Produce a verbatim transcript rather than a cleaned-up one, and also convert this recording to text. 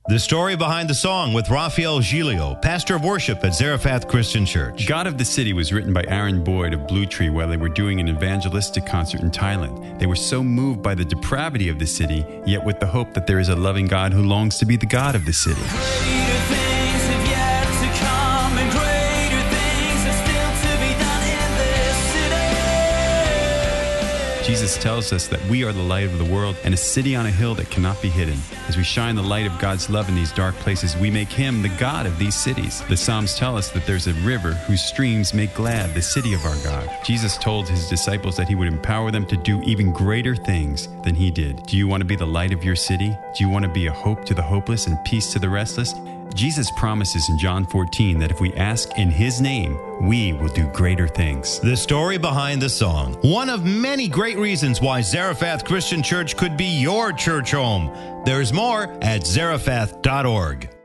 The story behind the song with Raphael Giglio, pastor of worship at Zarephath Christian Church. God of the City was written by Aaron Boyd of Blue Tree while they were doing an evangelistic concert in Thailand. They were so moved by the depravity of the city, yet with the hope that there is a loving God who longs to be the God of the city. Greater things have yet to come, and greater things have still to be done in this city. Jesus tells us that we are the light of the world and a city on a hill that cannot be hidden. As we shine the light of God's love in these dark places, we make Him the God of these cities. The Psalms tell us that there's a river whose streams make glad the city of our God. Jesus told His disciples that He would empower them to do even greater things than He did. Do you want to be the light of your city? Do you want to be a hope to the hopeless and peace to the restless? Jesus promises in John fourteen that if we ask in His name, we will do greater things. The story behind the song. One of many great reasons why Zarephath Christian Church could be your church home. There's more at zarephath dot org.